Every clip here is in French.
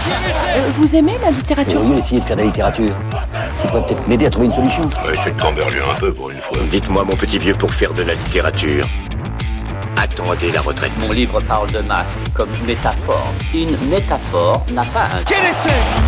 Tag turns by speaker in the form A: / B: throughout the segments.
A: Vous aimez la littérature ?
B: Vous pourriez essayer de faire de la littérature. Ça pourrait peut-être m'aider à trouver une solution.
C: Essayez de camberger un peu pour une fois.
D: Dites-moi, mon petit vieux, pour faire de la littérature, attendez la retraite.
E: Mon livre parle de masque comme métaphore. Une métaphore n'a pas un...
F: Quel essai ?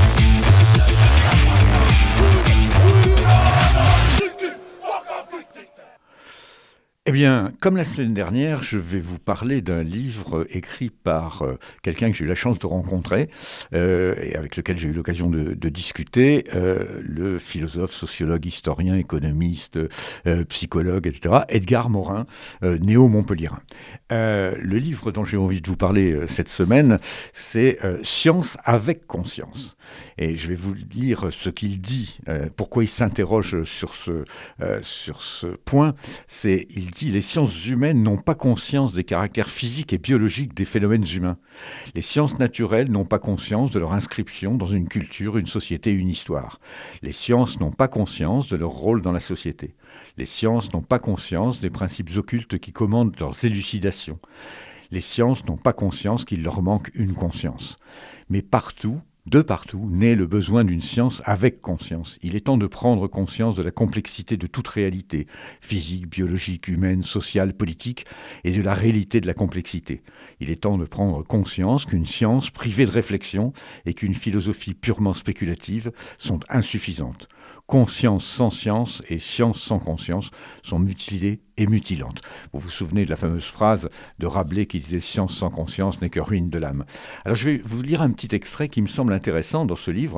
G: Eh bien, comme la semaine dernière, je vais vous parler d'un livre écrit par quelqu'un que j'ai eu la chance de rencontrer et avec lequel j'ai eu l'occasion de discuter, le philosophe, sociologue, historien, économiste, psychologue, etc., Edgar Morin, néo-montpelliérain. Le livre dont j'ai envie de vous parler cette semaine, c'est « Science avec conscience ». Et je vais vous lire ce qu'il dit, pourquoi il s'interroge sur ce point. Il dit « Les sciences humaines n'ont pas conscience des caractères physiques et biologiques des phénomènes humains. Les sciences naturelles n'ont pas conscience de leur inscription dans une culture, une société, une histoire. Les sciences n'ont pas conscience de leur rôle dans la société. Les sciences n'ont pas conscience des principes occultes qui commandent leurs élucidations. Les sciences n'ont pas conscience qu'il leur manque une conscience. Mais partout, de partout, naît le besoin d'une science avec conscience. Il est temps de prendre conscience de la complexité de toute réalité, physique, biologique, humaine, sociale, politique, et de la réalité de la complexité. Il est temps de prendre conscience qu'une science privée de réflexion et qu'une philosophie purement spéculative sont insuffisantes. Conscience sans science et science sans conscience sont mutilées et mutilantes. Vous vous souvenez de la fameuse phrase de Rabelais qui disait « Science sans conscience n'est que ruine de l'âme ». Alors je vais vous lire un petit extrait qui me semble intéressant dans ce livre.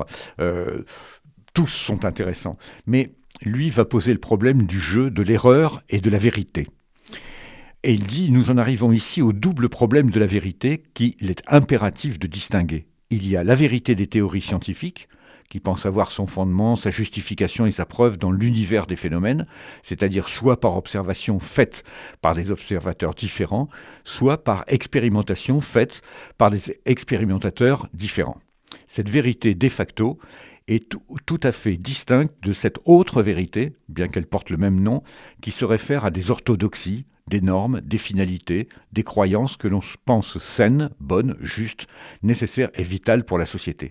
G: Tous sont intéressants, mais lui va poser le problème du jeu, de l'erreur et de la vérité. Et il dit « Nous en arrivons ici au double problème de la vérité qu'il est impératif de distinguer. Il y a la vérité des théories scientifiques, qui pense avoir son fondement, sa justification et sa preuve dans l'univers des phénomènes, c'est-à-dire soit par observation faite par des observateurs différents, soit par expérimentation faite par des expérimentateurs différents. Cette vérité de facto est tout à fait distincte de cette autre vérité, bien qu'elle porte le même nom, qui se réfère à des orthodoxies, des normes, des finalités, des croyances que l'on pense saines, bonnes, justes, nécessaires et vitales pour la société.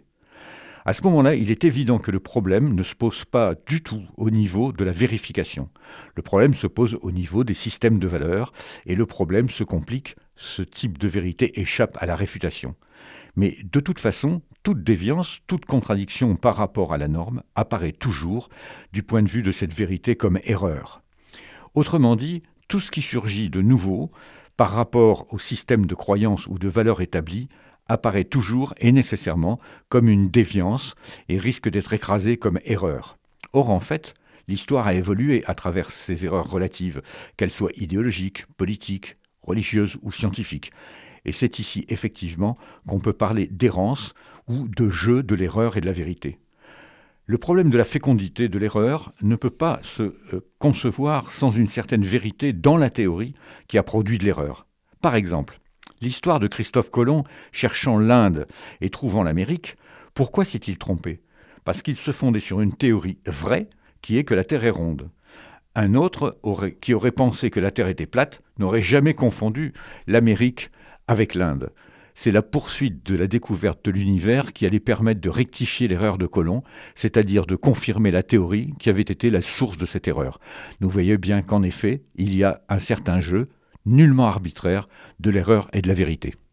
G: À ce moment-là, il est évident que le problème ne se pose pas du tout au niveau de la vérification. Le problème se pose au niveau des systèmes de valeurs et le problème se complique. Ce type de vérité échappe à la réfutation. Mais de toute façon, toute déviance, toute contradiction par rapport à la norme apparaît toujours du point de vue de cette vérité comme erreur. Autrement dit, tout ce qui surgit de nouveau par rapport au système de croyances ou de valeurs établies apparaît toujours et nécessairement comme une déviance et risque d'être écrasé comme erreur. Or, en fait, l'histoire a évolué à travers ces erreurs relatives, qu'elles soient idéologiques, politiques, religieuses ou scientifiques. Et c'est ici, effectivement, qu'on peut parler d'errance ou de jeu de l'erreur et de la vérité. Le problème de la fécondité de l'erreur ne peut pas se concevoir sans une certaine vérité dans la théorie qui a produit de l'erreur. Par exemple, l'histoire de Christophe Colomb cherchant l'Inde et trouvant l'Amérique, pourquoi s'est-il trompé ? Parce qu'il se fondait sur une théorie vraie qui est que la Terre est ronde. Un autre qui aurait pensé que la Terre était plate n'aurait jamais confondu l'Amérique avec l'Inde. C'est la poursuite de la découverte de l'univers qui allait permettre de rectifier l'erreur de Colomb, c'est-à-dire de confirmer la théorie qui avait été la source de cette erreur. Nous voyons bien qu'en effet, il y a un certain jeu nullement arbitraire de l'erreur et de la vérité.